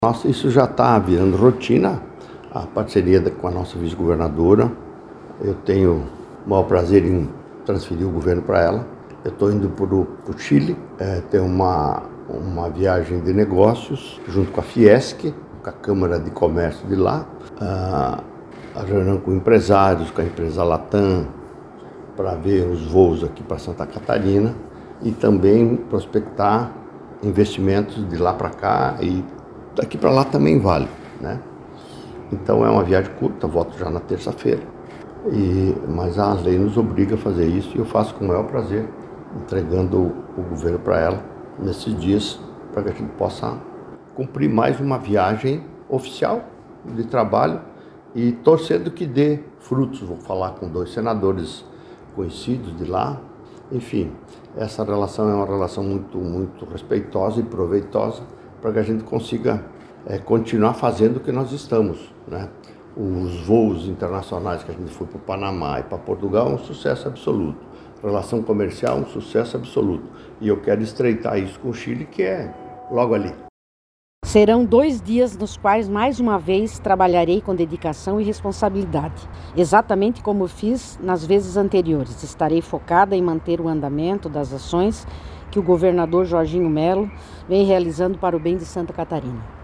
Nossa, isso já está virando rotina, a parceria com a nossa vice-governadora. Eu tenho o maior prazer em transferir o governo para ela. Eu estou indo para o Chile, tem uma viagem de negócios junto com a Fiesc, com a Câmara de Comércio de lá, a reunião com empresários, com a empresa Latam, para ver os voos aqui para Santa Catarina e também prospectar investimentos de lá para cá e daqui para lá também vale, né? Então é uma viagem curta, volto já na terça-feira, mas a lei nos obriga a fazer isso e eu faço com o maior prazer, entregando o governo para ela nesses dias, para que a gente possa cumprir mais uma viagem oficial de trabalho e torcendo que dê frutos. Vou falar com 2 senadores conhecidos de lá. Enfim, essa relação é uma relação muito respeitosa e proveitosa para que a gente consiga continuar fazendo o que nós estamos, né? Os voos internacionais que a gente foi para o Panamá e para Portugal é um sucesso absoluto. Relação comercial um sucesso absoluto. E eu quero estreitar isso com o Chile, que é logo ali. Serão 2 dias nos quais, mais uma vez, trabalharei com dedicação e responsabilidade. Exatamente como fiz nas vezes anteriores. Estarei focada em manter o andamento das ações que o governador Jorginho Melo vem realizando para o bem de Santa Catarina.